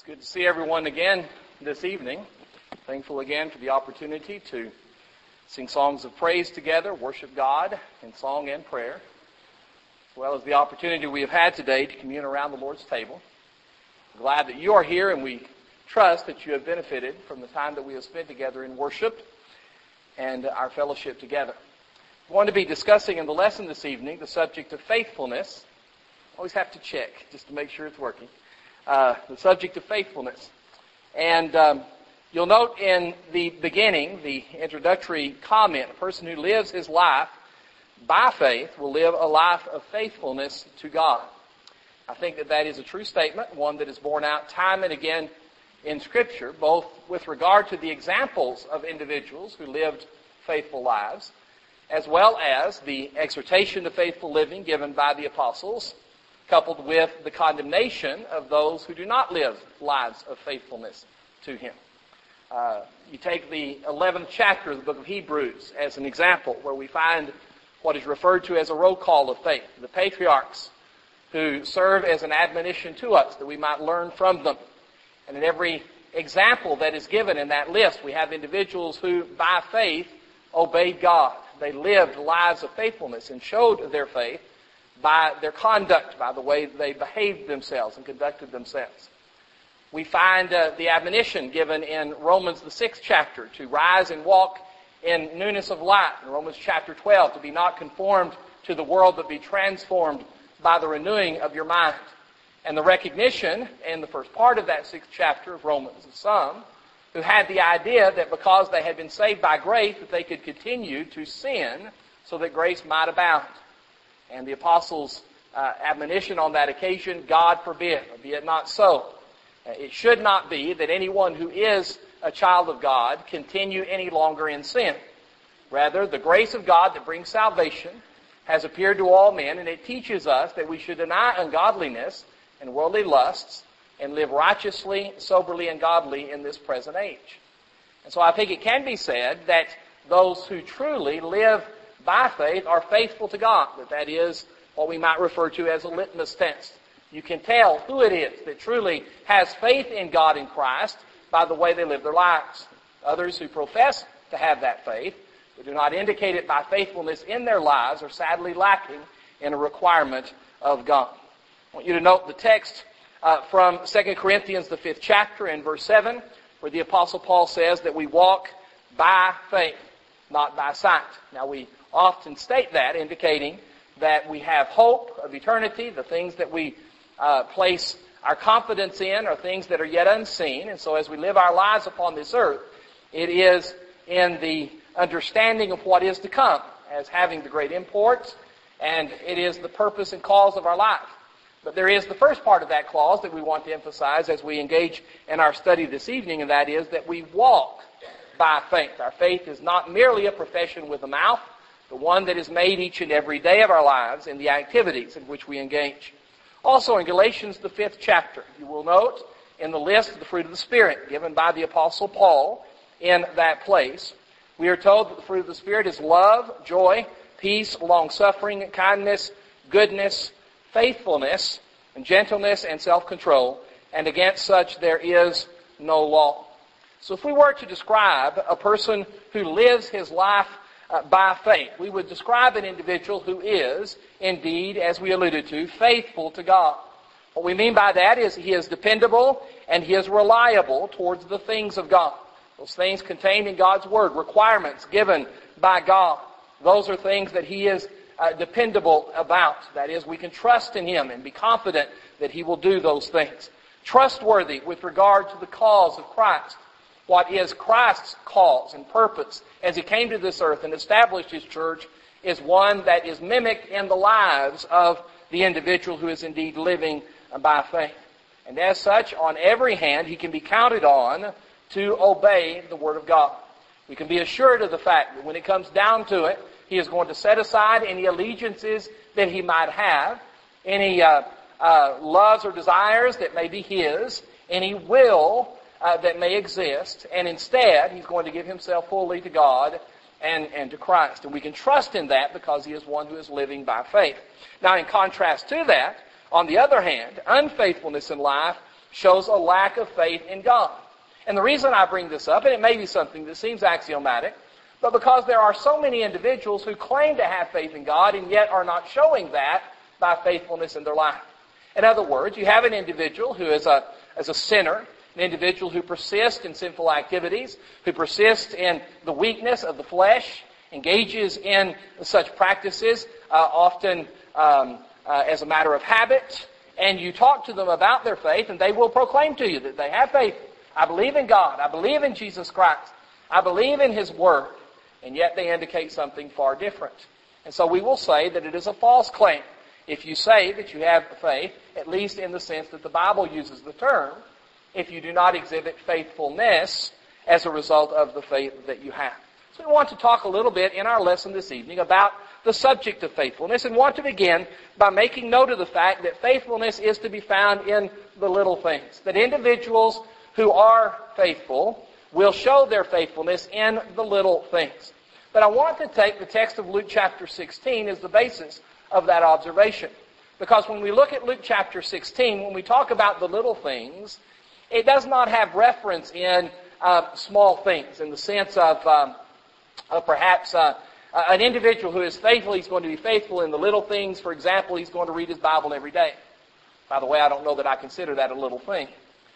Good to see everyone again this evening. Thankful again for the opportunity to sing songs of praise together, worship God in song and prayer, as well as the opportunity we have had today to commune around the Lord's table. I'm glad that you are here, and we trust that you have benefited from the time that we have spent together in worship and our fellowship together. I want to be discussing in the lesson this evening the subject of faithfulness. Always have to check just to make sure it's working. The subject of faithfulness. And you'll note in the beginning, the introductory comment, a person who lives his life by faith will live a life of faithfulness to God. I think that that is a true statement, one that is borne out time and again in Scripture, both with regard to the examples of individuals who lived faithful lives, as well as the exhortation to faithful living given by the apostles, coupled with the condemnation of those who do not live lives of faithfulness to Him. You take the 11th chapter of the book of Hebrews as an example, where we find what is referred to as a roll call of faith, the patriarchs who serve as an admonition to us that we might learn from them. And in every example that is given in that list, we have individuals who, by faith, obeyed God. They lived lives of faithfulness and showed their faith by their conduct, by the way they behaved themselves and conducted themselves. We find the admonition given in Romans the 6th chapter to rise and walk in newness of life. In Romans chapter 12, to be not conformed to the world, but be transformed by the renewing of your mind. And the recognition in the first part of that 6th chapter of Romans of some who had the idea that because they had been saved by grace, that they could continue to sin so that grace might abound. And the apostles' admonition on that occasion, God forbid, or be it not so. It should not be that anyone who is a child of God continue any longer in sin. Rather, the grace of God that brings salvation has appeared to all men, and it teaches us that we should deny ungodliness and worldly lusts and live righteously, soberly, and godly in this present age. And so I think it can be said that those who truly live by faith are faithful to God. That is what we might refer to as a litmus test. You can tell who it is that truly has faith in God in Christ by the way they live their lives. Others who profess to have that faith, but do not indicate it by faithfulness in their lives, are sadly lacking in a requirement of God. I want you to note the text from 2 Corinthians, the 5th chapter, and verse 7, where the Apostle Paul says that we walk by faith, not by sight. Now, we often state that, indicating that we have hope of eternity. The things that we place our confidence in are things that are yet unseen. And so as we live our lives upon this earth, it is in the understanding of what is to come as having the great import, and it is the purpose and cause of our life. But there is the first part of that clause that we want to emphasize as we engage in our study this evening, and that is that we walk by faith. Our faith is not merely a profession with the mouth, but one that is made each and every day of our lives in the activities in which we engage. Also in Galatians, the 5th chapter, you will note in the list of the fruit of the Spirit given by the Apostle Paul in that place, we are told that the fruit of the Spirit is love, joy, peace, long-suffering, kindness, goodness, faithfulness, and gentleness, and self-control, and against such there is no law. So if we were to describe a person who lives his life by faith, we would describe an individual who is, indeed, as we alluded to, faithful to God. What we mean by that is he is dependable and he is reliable towards the things of God. Those things contained in God's Word, requirements given by God, those are things that he is dependable about. That is, we can trust in Him and be confident that He will do those things. Trustworthy with regard to the cause of Christ. What is Christ's cause and purpose as He came to this earth and established His church is one that is mimicked in the lives of the individual who is indeed living by faith. And as such, on every hand, he can be counted on to obey the Word of God. We can be assured of the fact that when it comes down to it, he is going to set aside any allegiances that he might have, any loves or desires that may be his, any will that may exist, and instead he's going to give himself fully to God and to Christ. And we can trust in that because he is one who is living by faith. Now, in contrast to that, on the other hand, unfaithfulness in life shows a lack of faith in God. And the reason I bring this up, and it may be something that seems axiomatic, but because there are so many individuals who claim to have faith in God and yet are not showing that by faithfulness in their life. In other words, you have an individual who is a sinner, an individual who persists in sinful activities, who persists in the weakness of the flesh, engages in such practices often as a matter of habit, and you talk to them about their faith, and they will proclaim to you that they have faith. I believe in God. I believe in Jesus Christ. I believe in His Word. And yet they indicate something far different. And so we will say that it is a false claim if you say that you have faith, at least in the sense that the Bible uses the term, if you do not exhibit faithfulness as a result of the faith that you have. So we want to talk a little bit in our lesson this evening about the subject of faithfulness, and want to begin by making note of the fact that faithfulness is to be found in the little things. That individuals who are faithful will show their faithfulness in the little things. But I want to take the text of Luke chapter 16 as the basis of that observation. Because when we look at Luke chapter 16, when we talk about the little things, it does not have reference in small things, in the sense of perhaps an individual who is faithful. He's going to be faithful in the little things. For example, he's going to read his Bible every day. By the way, I don't know that I consider that a little thing.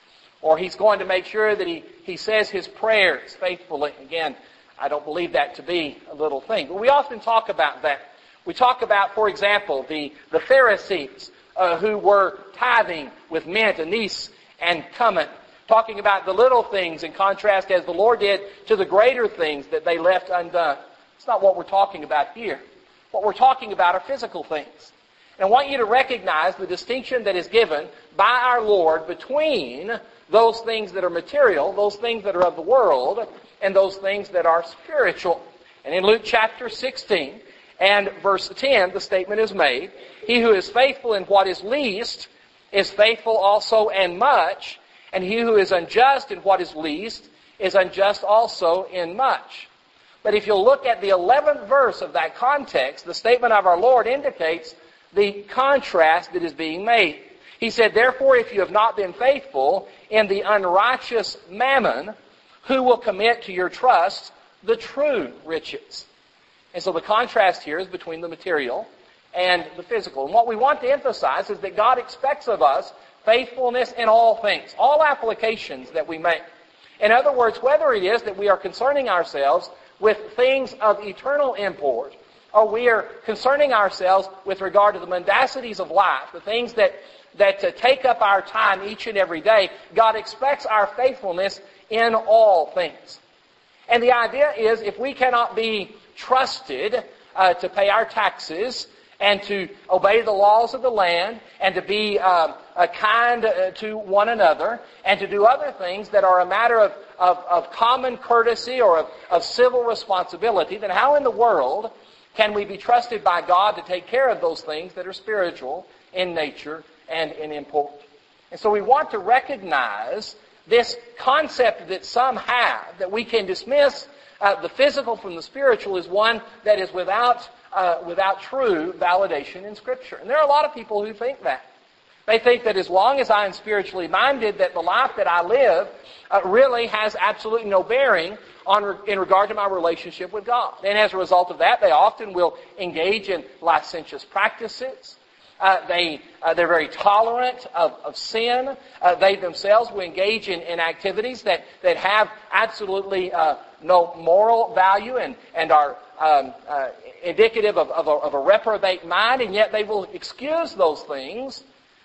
Or he's going to make sure that he says his prayers faithfully. Again, I don't believe that to be a little thing. But we often talk about that. We talk about, for example, the Pharisees who were tithing with mint, anise, and cumin. Talking about the little things in contrast as the Lord did to the greater things that they left undone. It's not what we're talking about here. What we're talking about are physical things. And I want you to recognize the distinction that is given by our Lord between those things that are material, those things that are of the world, and those things that are spiritual. And in Luke chapter 16 and verse 10, the statement is made, "He who is faithful in what is least is faithful also in much, and he who is unjust in what is least is unjust also in much." But if you'll look at the 11th verse of that context, the statement of our Lord indicates the contrast that is being made. He said, "Therefore, if you have not been faithful in the unrighteous mammon, who will commit to your trust the true riches?" And so the contrast here is between the material and the physical. And what we want to emphasize is that God expects of us faithfulness in all things, all applications that we make. In other words, whether it is that we are concerning ourselves with things of eternal import, or we are concerning ourselves with regard to the mendacities of life, the things that take up our time each and every day, God expects our faithfulness in all things. And the idea is, if we cannot be trusted to pay our taxes and to obey the laws of the land and to be kind to one another and to do other things that are a matter of common courtesy or of civil responsibility, then how in the world can we be trusted by God to take care of those things that are spiritual in nature and in import? And so we want to recognize this concept that some have, that we can dismiss the physical from the spiritual, is one that is without true validation in Scripture. And there are a lot of people who think that. They think that as long as I am spiritually minded, that the life that I live really has absolutely no bearing in regard to my relationship with God. And as a result of that, they often will engage in licentious practices. They're very tolerant of sin. They themselves will engage in activities that have absolutely no moral value and are indicative of a reprobate mind, and yet they will excuse those things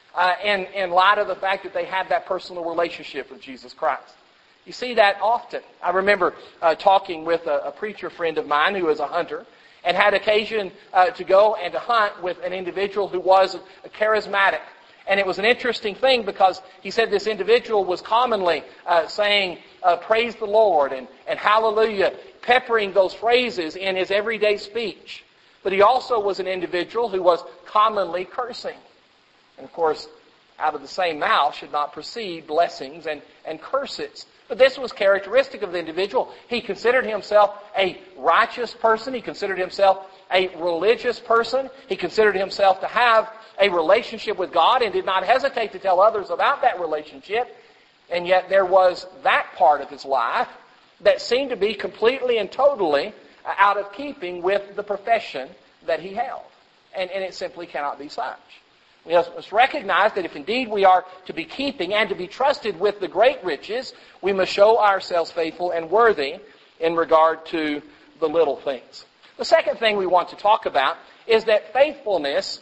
in light of the fact that they have that personal relationship with Jesus Christ. You see that often. I remember talking with a preacher friend of mine who is a hunter, and had occasion to go and to hunt with an individual who was charismatic. And it was an interesting thing because he said this individual was commonly saying, "Praise the Lord," and "Hallelujah," peppering those phrases in his everyday speech. But he also was an individual who was commonly cursing. And of course, out of the same mouth should not proceed blessings and curses. But this was characteristic of the individual. He considered himself a righteous person. He considered himself a religious person. He considered himself to have a relationship with God and did not hesitate to tell others about that relationship. And yet there was that part of his life that seemed to be completely and totally out of keeping with the profession that he held. And it simply cannot be such. We must recognize that if indeed we are to be keeping and to be trusted with the great riches, we must show ourselves faithful and worthy in regard to the little things. The second thing we want to talk about is that faithfulness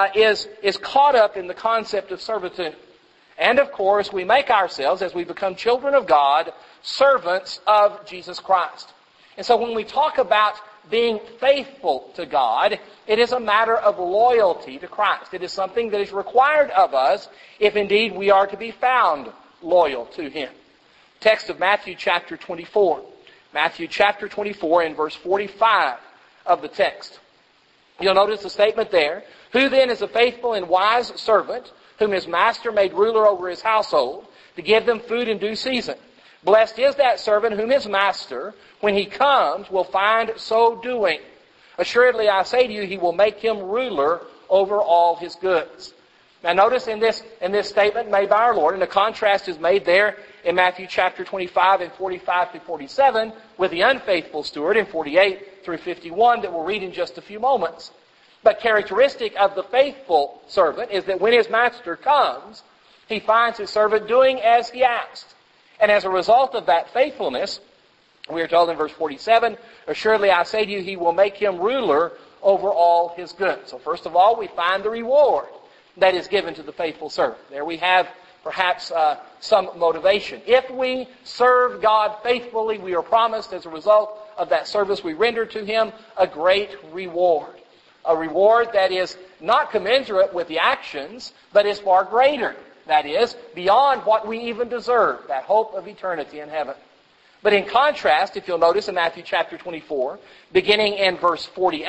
is caught up in the concept of servitude. And of course, we make ourselves, as we become children of God, servants of Jesus Christ. And so when we talk about being faithful to God, it is a matter of loyalty to Christ. It is something that is required of us if indeed we are to be found loyal to Him. Text of Matthew chapter 24. Matthew chapter 24 in verse 45 of the text. You'll notice the statement there. Who then is a faithful and wise servant, whom his master made ruler over his household, to give them food in due season? Blessed is that servant whom his master, when he comes, will find so doing. Assuredly, I say to you, he will make him ruler over all his goods. Now notice in this statement made by our Lord, and the contrast is made there in Matthew chapter 25 and 45 to 47 with the unfaithful steward in 48 through 51 that we'll read in just a few moments. But characteristic of the faithful servant is that when his master comes, he finds his servant doing as he asked. And as a result of that faithfulness, we are told in verse 47, assuredly I say to you, he will make him ruler over all his goods. So first of all, we find the reward that is given to the faithful servant. There we have perhaps some motivation. If we serve God faithfully, we are promised as a result of that service we render to Him a great reward. A reward that is not commensurate with the actions, but is far greater. That is, beyond what we even deserve, that hope of eternity in heaven. But in contrast, if you'll notice in Matthew chapter 24, beginning in verse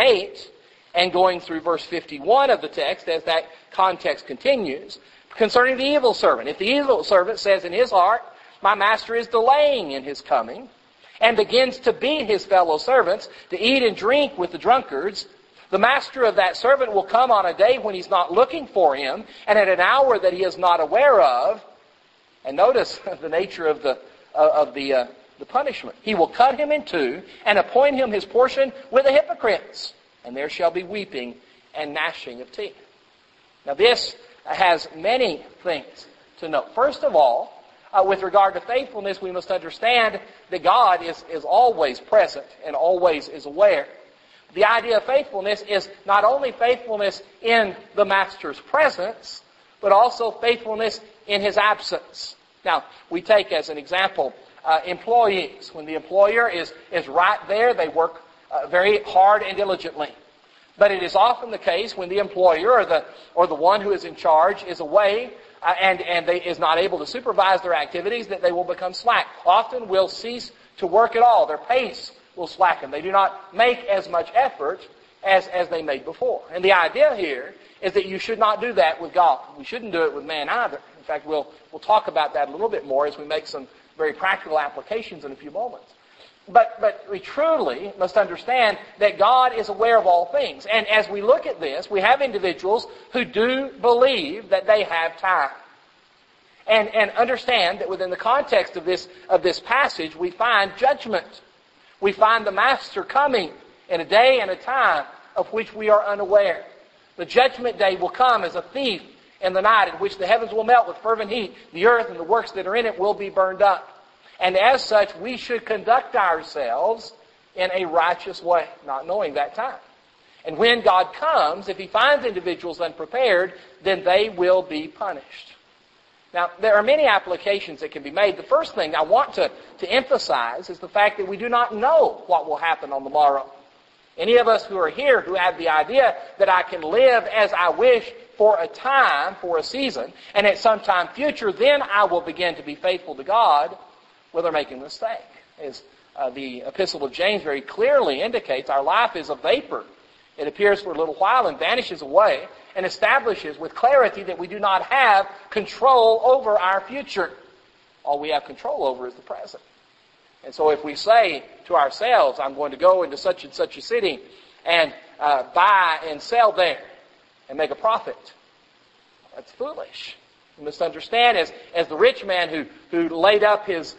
48 and going through verse 51 of the text as that context continues, concerning the evil servant. If the evil servant says in his heart, my master is delaying in his coming, and begins to beat his fellow servants, to eat and drink with the drunkards, the master of that servant will come on a day when he's not looking for him, and at an hour that he is not aware of. And notice the nature of the punishment. He will cut him in two, and appoint him his portion with the hypocrites. And there shall be weeping and gnashing of teeth. Now this has many things to note. First of all, with regard to faithfulness, we must understand that God is always present and always is aware. The idea of faithfulness is not only faithfulness in the master's presence, but also faithfulness in his absence. Now, we take as an example employees. When the employer is right there, they work very hard and diligently. But it is often the case when the employer or the one who is in charge is away and is not able to supervise their activities, that they will become slack. Often will cease to work at all. Their pace will slacken. They do not make as much effort as they made before. And the idea here is that you should not do that with God. We shouldn't do it with man either. In fact, we'll talk about that a little bit more as we make some very practical applications in a few moments. But we truly must understand that God is aware of all things. And as we look at this, we have individuals who do believe that they have time. And understand that within the context of this passage, we find judgment. We find the Master coming in a day and a time of which we are unaware. The judgment day will come as a thief in the night, in which the heavens will melt with fervent heat. The earth and the works that are in it will be burned up. And as such, we should conduct ourselves in a righteous way, not knowing that time. And when God comes, if He finds individuals unprepared, then they will be punished. Now, there are many applications that can be made. The first thing I want to emphasize is the fact that we do not know what will happen on the morrow. Any of us who are here who have the idea that I can live as I wish for a time, for a season, and at some time future, then I will begin to be faithful to God, well, they're making a mistake. As the Epistle of James very clearly indicates, our life is a vapor. It appears for a little while and vanishes away. and establishes with clarity that we do not have control over our future. All we have control over is the present. And so if we say to ourselves, I'm going to go into such and such a city and buy and sell there and make a profit, that's foolish. You must understand, as the rich man who laid up his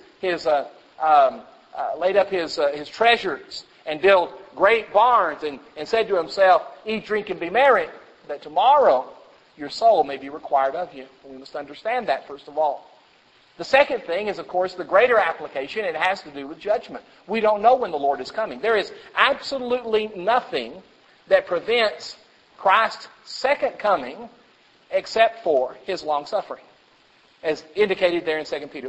treasures and built great barns and said to himself, eat, drink, and be merry, that tomorrow your soul may be required of you. And we must understand that, first of all. The second thing is, of course, the greater application. It has to do with judgment. We don't know when the Lord is coming. There is absolutely nothing that prevents Christ's second coming except for His long-suffering, as indicated there in 2 Peter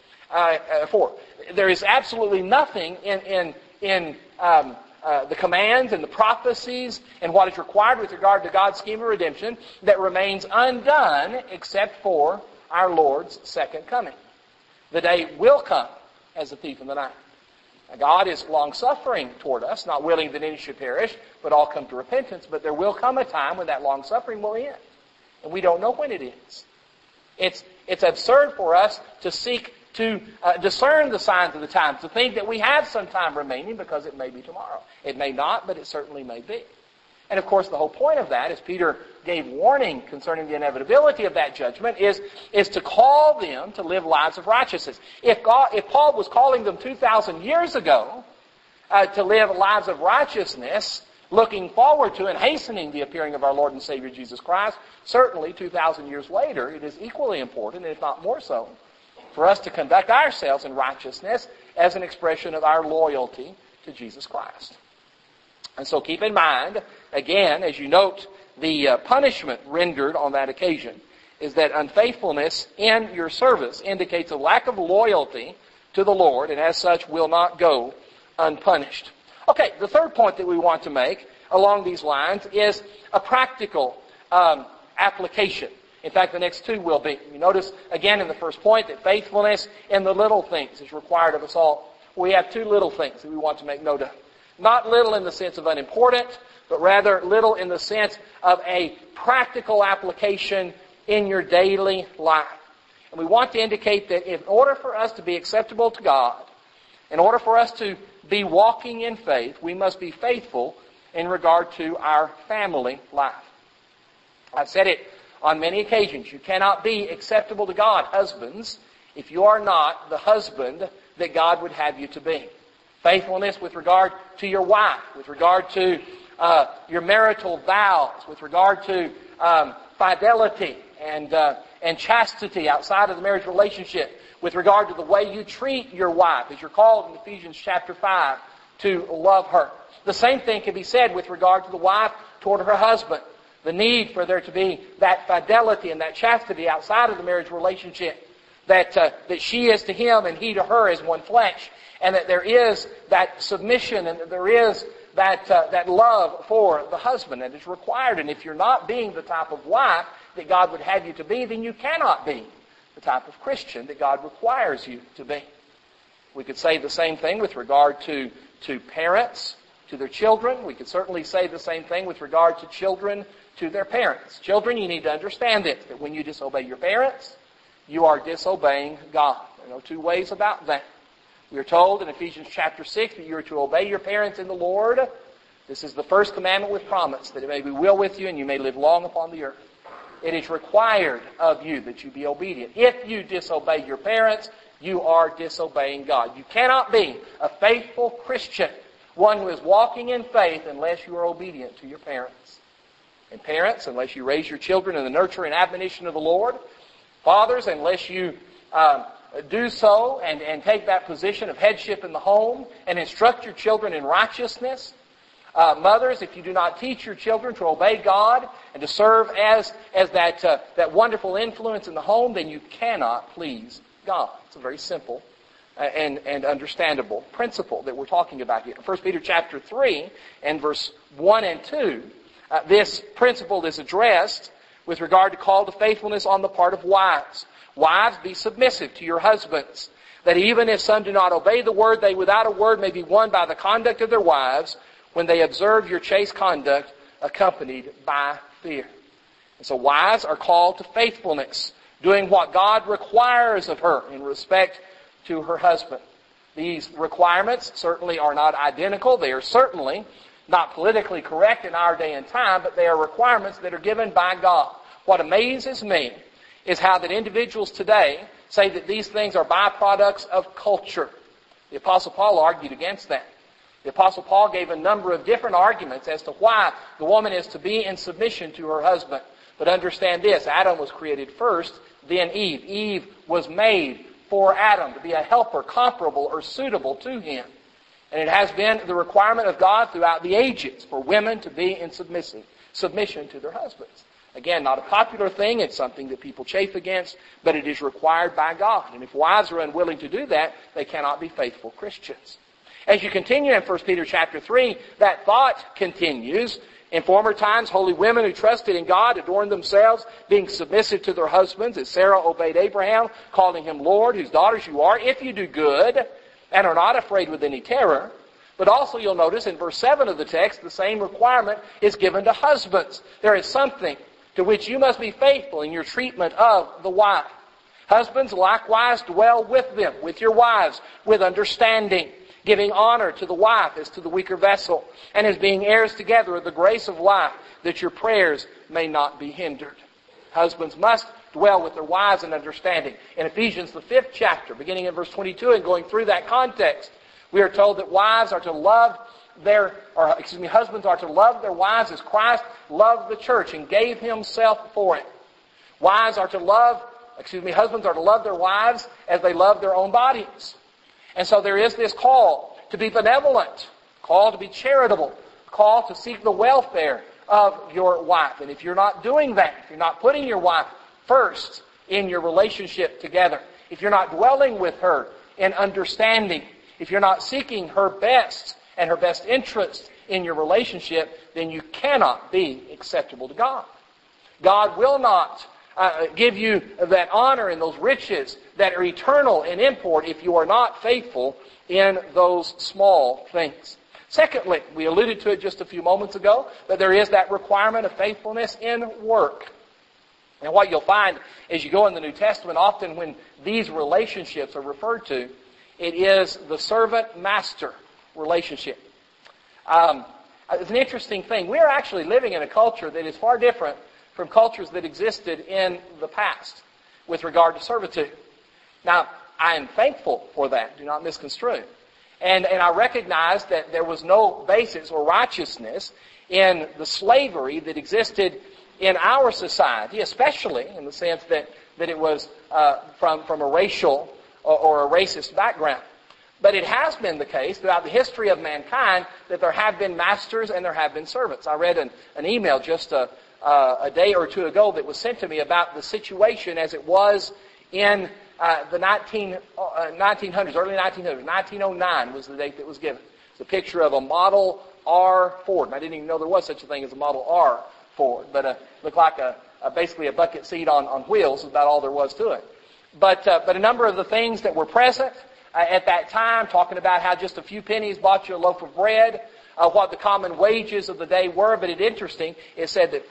4. There is absolutely nothing in the commands and the prophecies and what is required with regard to God's scheme of redemption that remains undone except for our Lord's second coming. The day will come as a thief in the night. Now, God is long-suffering toward us, not willing that any should perish, but all come to repentance. But there will come a time when that long-suffering will end. And we don't know when it is. It's absurd for us to seek to discern the signs of the times, to think that we have some time remaining because it may be tomorrow. It may not, but it certainly may be. And of course, the whole point of that, as Peter gave warning concerning the inevitability of that judgment, is to call them to live lives of righteousness. If Paul was calling them 2,000 years ago to live lives of righteousness, looking forward to and hastening the appearing of our Lord and Savior Jesus Christ, certainly 2,000 years later, it is equally important, if not more so, for us to conduct ourselves in righteousness as an expression of our loyalty to Jesus Christ. And so keep in mind, again, as you note, the punishment rendered on that occasion is that unfaithfulness in your service indicates a lack of loyalty to the Lord, and as such will not go unpunished. Okay, the third point that we want to make along these lines is a practical application. In fact, the next two will be. You notice again in the first point that faithfulness in the little things is required of us all. We have two little things that we want to make note of. Not little in the sense of unimportant, but rather little in the sense of a practical application in your daily life. And we want to indicate that in order for us to be acceptable to God, in order for us to be walking in faith, we must be faithful in regard to our family life. I've said it on many occasions. You cannot be acceptable to God, husbands, if you are not the husband that God would have you to be. Faithfulness with regard to your wife, with regard to your marital vows, with regard to fidelity and chastity outside of the marriage relationship, with regard to the way you treat your wife, as you're called in Ephesians chapter 5 to love her. The same thing can be said with regard to the wife toward her husband. The need for there to be that fidelity and that chastity outside of the marriage relationship, that she is to him and he to her as one flesh. And that there is that submission and that there is that love for the husband that is required. And if you're not being the type of wife that God would have you to be, then you cannot be the type of Christian that God requires you to be. We could say the same thing with regard to parents, to their children. We could certainly say the same thing with regard to children, to their parents. Children, you need to understand this, that when you disobey your parents, you are disobeying God. There are no two ways about that. We are told in Ephesians chapter 6 that you are to obey your parents in the Lord. This is the first commandment with promise, that it may be well with you and you may live long upon the earth. It is required of you that you be obedient. If you disobey your parents, you are disobeying God. You cannot be a faithful Christian, one who is walking in faith, unless you are obedient to your parents. And parents, unless you raise your children in the nurture and admonition of the Lord. Fathers, unless you do so and take that position of headship in the home and instruct your children in righteousness. Mothers, if you do not teach your children to obey God and to serve as that wonderful influence in the home, then you cannot please God. It's a very simple and understandable principle that we're talking about here. 1 Peter chapter 3 and verse 1 and 2, this principle is addressed with regard to call to faithfulness on the part of wives. Wives, be submissive to your husbands, that even if some do not obey the word, they without a word may be won by the conduct of their wives, when they observe your chaste conduct accompanied by fear. And so wives are called to faithfulness, doing what God requires of her in respect to her husband. These requirements certainly are not identical. They are certainly not politically correct in our day and time, but they are requirements that are given by God. What amazes me is how that individuals today say that these things are byproducts of culture. The Apostle Paul argued against that. The Apostle Paul gave a number of different arguments as to why the woman is to be in submission to her husband. But understand this, Adam was created first, then Eve. Eve was made for Adam to be a helper comparable or suitable to him. And it has been the requirement of God throughout the ages for women to be in submission to their husbands. Again, not a popular thing. It's something that people chafe against, but it is required by God. And if wives are unwilling to do that, they cannot be faithful Christians. As you continue in 1 Peter chapter 3, that thought continues. In former times, holy women who trusted in God adorned themselves, being submissive to their husbands, as Sarah obeyed Abraham, calling him Lord, whose daughters you are, if you do good, and are not afraid with any terror. But also you'll notice in verse 7 of the text, the same requirement is given to husbands. There is something to which you must be faithful in your treatment of the wife. Husbands likewise dwell with them, with your wives, with understanding, giving honor to the wife as to the weaker vessel, and as being heirs together of the grace of life, that your prayers may not be hindered. Husbands must dwell with their wives in understanding. In Ephesians, the 5th chapter, beginning in verse 22 and going through that context, we are told that husbands are to love their wives as Christ loved the church and gave himself for it. Husbands are to love their wives as they love their own bodies. And so there is this call to be benevolent, call to be charitable, call to seek the welfare of your wife. And if you're not doing that, if you're not putting your wife first in your relationship together, if you're not dwelling with her in understanding, if you're not seeking her best and her best interest in your relationship, then you cannot be acceptable to God. God will not give you that honor and those riches that are eternal in import if you are not faithful in those small things. Secondly, we alluded to it just a few moments ago, but there is that requirement of faithfulness in work. And what you'll find as you go in the New Testament, often when these relationships are referred to, it is the servant-master relationship. It's an interesting thing. We're actually living in a culture that is far different from cultures that existed in the past with regard to servitude. Now, I am thankful for that. Do not misconstrue. And I recognize that there was no basis or righteousness in the slavery that existed in our society, especially in the sense that it was from a racial or a racist background. But it has been the case throughout the history of mankind that there have been masters and there have been servants. I read an email just a day or two ago that was sent to me about the situation as it was in the 1900s, early 1900s. 1909 was the date that was given. It's a picture of a Model R Ford. And I didn't even know there was such a thing as a Model R Ford, but it looked like basically a bucket seat on wheels is about all there was to it. But a number of the things that were present at that time, talking about how just a few pennies bought you a loaf of bread, what the common wages of the day were. But it's interesting, it said that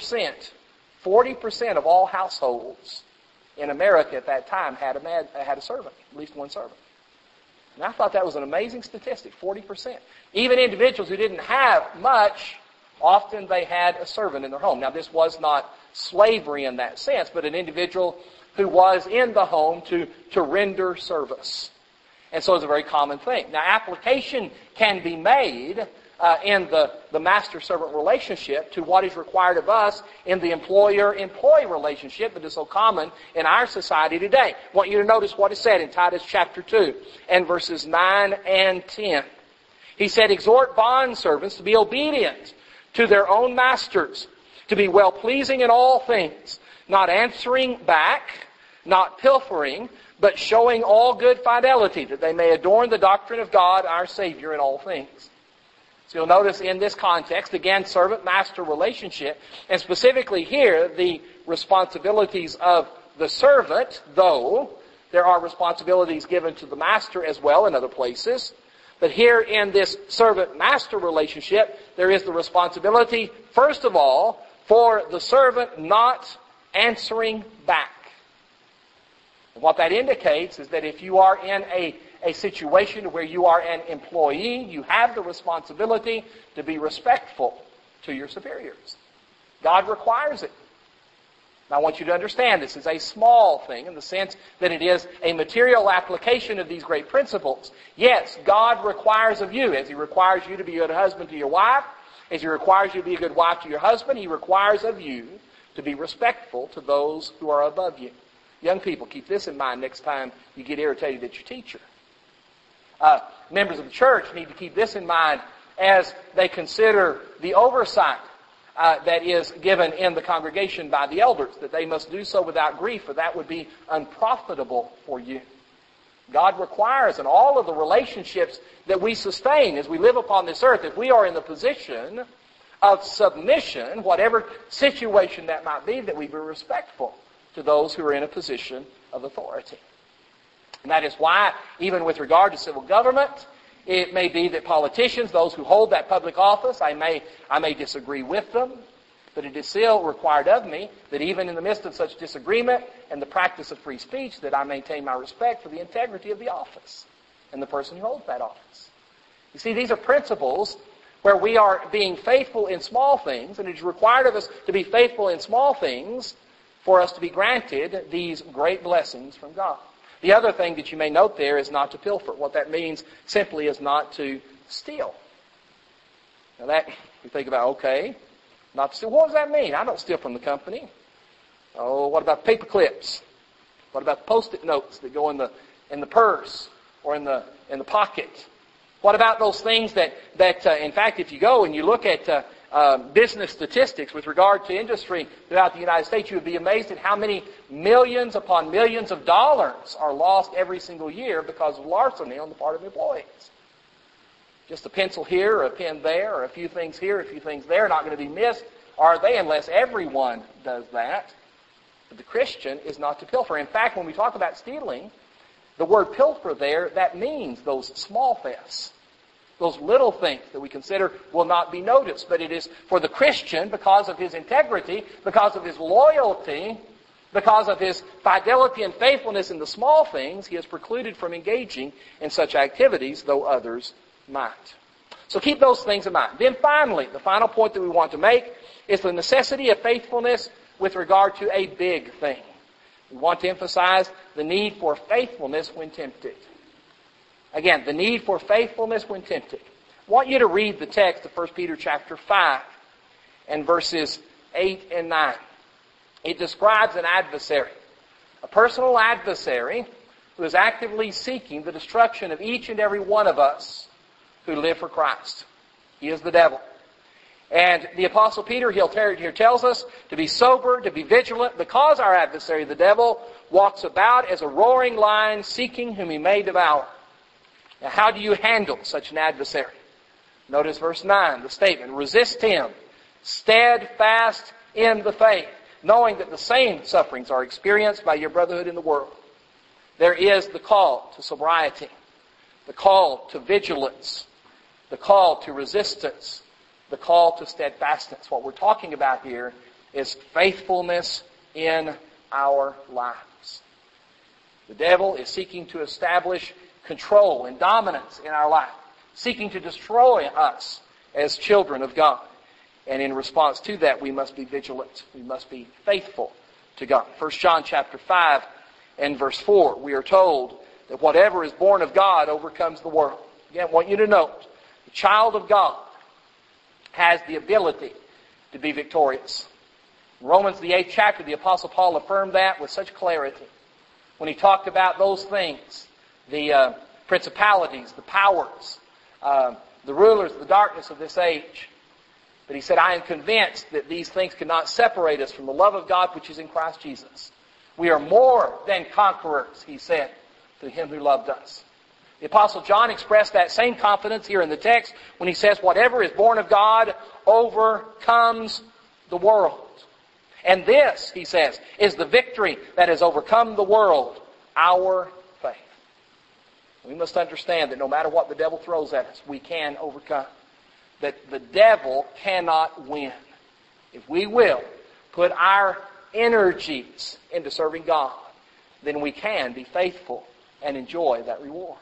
40% of all households in America at that time had a servant, at least one servant. And I thought that was an amazing statistic, 40%. Even individuals who didn't have much, often they had a servant in their home. Now, this was not slavery in that sense, but an individual who was in the home to render service. And so it's a very common thing. Now, application can be made in the master-servant relationship to what is required of us in the employer-employee relationship that is so common in our society today. I want you to notice what is said in Titus chapter 2 and verses 9 and 10. He said, "Exhort bondservants to be obedient to their own masters, to be well-pleasing in all things, not answering back, not pilfering, but showing all good fidelity, that they may adorn the doctrine of God, our Savior, in all things." So you'll notice in this context, again, servant-master relationship, and specifically here, the responsibilities of the servant, though there are responsibilities given to the master as well in other places. But here in this servant-master relationship, there is the responsibility, first of all, for the servant not answering back. And what that indicates is that if you are in a situation where you are an employee, you have the responsibility to be respectful to your superiors. God requires it. Now, I want you to understand this is a small thing in the sense that it is a material application of these great principles. Yes, God requires of you, as He requires you to be a good husband to your wife, as He requires you to be a good wife to your husband, He requires of you to be respectful to those who are above you. Young people, keep this in mind next time you get irritated at your teacher. Members of the church need to keep this in mind as they consider the oversight that is given in the congregation by the elders, that they must do so without grief, for that would be unprofitable for you. God requires in all of the relationships that we sustain as we live upon this earth, if we are in the position of submission, whatever situation that might be, that we be respectful to those who are in a position of authority. And that is why, even with regard to civil government, it may be that politicians, those who hold that public office, I may disagree with them, but it is still required of me that even in the midst of such disagreement and the practice of free speech, that I maintain my respect for the integrity of the office and the person who holds that office. You see, these are principles where we are being faithful in small things, and it is required of us to be faithful in small things for us to be granted these great blessings from God. The other thing that you may note there is not to pilfer. What that means simply is not to steal. Now that, you think about, okay, not to steal. What does that mean? I don't steal from the company. Oh, what about paper clips? What about the Post-it notes that go in the purse or in the pocket? What about those things that in fact, if you go and you look at business statistics with regard to industry throughout the United States, you would be amazed at how many millions upon millions of dollars are lost every single year because of larceny on the part of employees. Just a pencil here, or a pen there, or a few things here, a few things there, not going to be missed, are they, unless everyone does that. But the Christian is not to pilfer. In fact, when we talk about stealing, the word pilfer there, that means those small thefts. Those little things that we consider will not be noticed. But it is for the Christian, because of his integrity, because of his loyalty, because of his fidelity and faithfulness in the small things, he is precluded from engaging in such activities, though others might. So keep those things in mind. Then finally, the final point that we want to make is the necessity of faithfulness with regard to a big thing. We want to emphasize the need for faithfulness when tempted. Again, the need for faithfulness when tempted. I want you to read the text of 1 Peter chapter 5 and verses 8 and 9. It describes an adversary, a personal adversary who is actively seeking the destruction of each and every one of us who live for Christ. He is the devil. And the Apostle Peter here tells us to be sober, to be vigilant, because our adversary, the devil, walks about as a roaring lion seeking whom he may devour. Now, how do you handle such an adversary? Notice verse 9, the statement, resist him, steadfast in the faith, knowing that the same sufferings are experienced by your brotherhood in the world. There is the call to sobriety, the call to vigilance, the call to resistance, the call to steadfastness. What we're talking about here is faithfulness in our lives. The devil is seeking to establish control and dominance in our life, seeking to destroy us as children of God. And in response to that, we must be vigilant. We must be faithful to God. 1 John chapter 5 and verse 4, we are told that whatever is born of God overcomes the world. Again, I want you to note, the child of God has the ability to be victorious. In Romans, the 8th chapter, the Apostle Paul affirmed that with such clarity when he talked about those things, the principalities, the powers, the rulers of the darkness of this age. But he said, I am convinced that these things cannot separate us from the love of God which is in Christ Jesus. We are more than conquerors, he said, through him who loved us. The Apostle John expressed that same confidence here in the text when he says, whatever is born of God overcomes the world. And this, he says, is the victory that has overcome the world, our faith. We must understand that no matter what the devil throws at us, we can overcome. That the devil cannot win. if we will put our energies into serving God, then we can be faithful and enjoy that reward.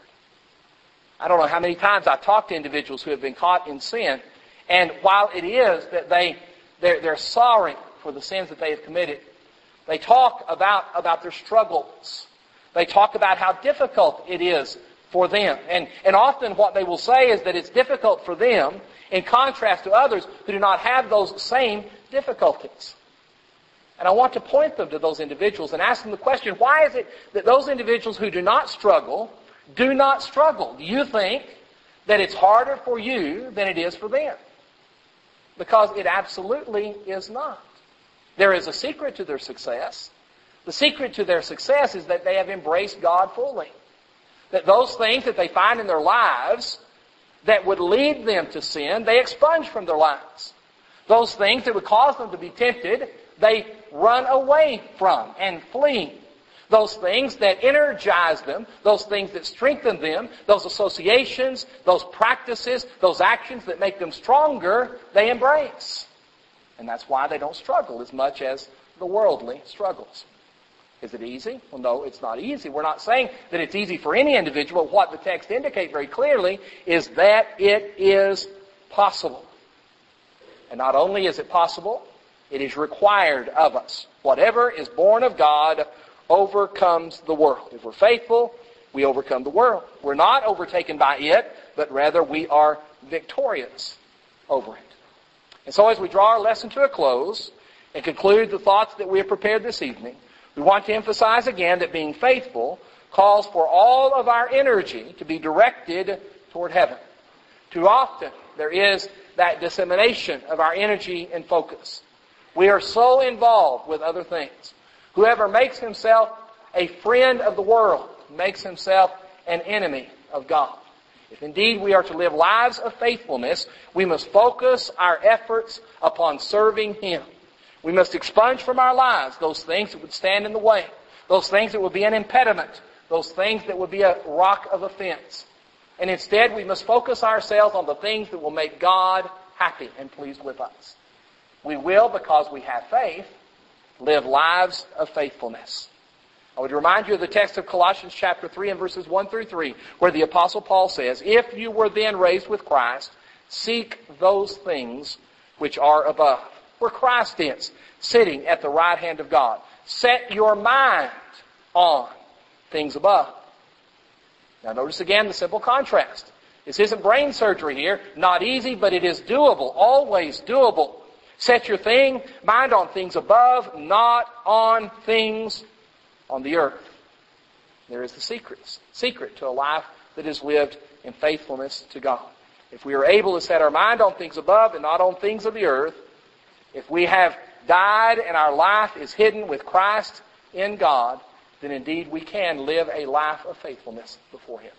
I don't know how many times I've talked to individuals who have been caught in sin, and while it is that they're sorry for the sins that they have committed, they talk about their struggles. They talk about how difficult it is for them. And often what they will say is that it's difficult for them in contrast to others who do not have those same difficulties. And I want to point them to those individuals and ask them the question, why is it that those individuals who do not struggle do not struggle? Do you think that it's harder for you than it is for them? Because it absolutely is not. There is a secret to their success. The secret to their success is that they have embraced God fully. That those things that they find in their lives that would lead them to sin, they expunge from their lives. Those things that would cause them to be tempted, they run away from and flee. Those things that energize them, those things that strengthen them, those associations, those practices, those actions that make them stronger, they embrace. And that's why they don't struggle as much as the worldly struggles. Is it easy? Well, no, it's not easy. We're not saying that it's easy for any individual. What the text indicates very clearly is that it is possible. And not only is it possible, it is required of us. Whatever is born of God overcomes the world. If we're faithful, we overcome the world. We're not overtaken by it, but rather we are victorious over it. And so as we draw our lesson to a close and conclude the thoughts that we have prepared this evening, we want to emphasize again that being faithful calls for all of our energy to be directed toward heaven. Too often there is that dissemination of our energy and focus. We are so involved with other things. Whoever makes himself a friend of the world makes himself an enemy of God. If indeed we are to live lives of faithfulness, we must focus our efforts upon serving Him. We must expunge from our lives those things that would stand in the way, those things that would be an impediment, those things that would be a rock of offense. And instead we must focus ourselves on the things that will make God happy and pleased with us. We will, because we have faith, live lives of faithfulness. I would remind you of the text of Colossians chapter 3 and verses 1 through 3, where the Apostle Paul says, "If you were then raised with Christ, seek those things which are above, where Christ is, sitting at the right hand of God. Set your mind on things above." Now notice again the simple contrast. This isn't brain surgery here. Not easy, but it is doable. Always doable. Set your mind on things above, not on things on the earth. There is the secret to a life that is lived in faithfulness to God. If we are able to set our mind on things above and not on things of the earth, if we have died and our life is hidden with Christ in God, then indeed we can live a life of faithfulness before Him.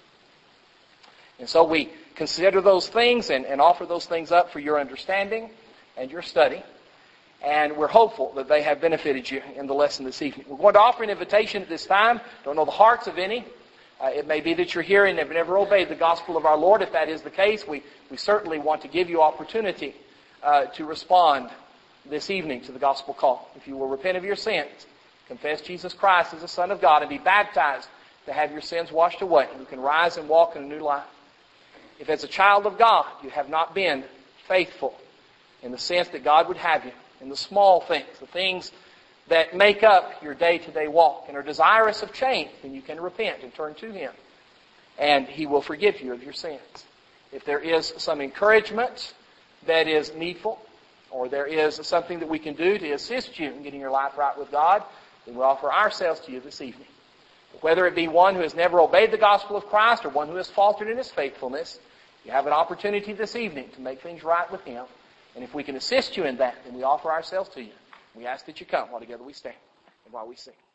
And so we consider those things and offer those things up for your understanding and your study. And we're hopeful that they have benefited you in the lesson this evening. We're going to offer an invitation at this time. Don't know the hearts of any. It may be that you're here and have never obeyed the gospel of our Lord. If that is the case, we certainly want to give you opportunity to respond this evening to the gospel call. If you will repent of your sins, confess Jesus Christ as the Son of God, and be baptized to have your sins washed away, you can rise and walk in a new life. If as a child of God you have not been faithful in the sense that God would have you, in the small things, the things that make up your day-to-day walk and are desirous of change, then you can repent and turn to Him. And He will forgive you of your sins. If there is some encouragement that is needful, or there is something that we can do to assist you in getting your life right with God, then we offer ourselves to you this evening. Whether it be one who has never obeyed the gospel of Christ or one who has faltered in his faithfulness, you have an opportunity this evening to make things right with Him. And if we can assist you in that, then we offer ourselves to you. We ask that you come while together we stand and while we sing.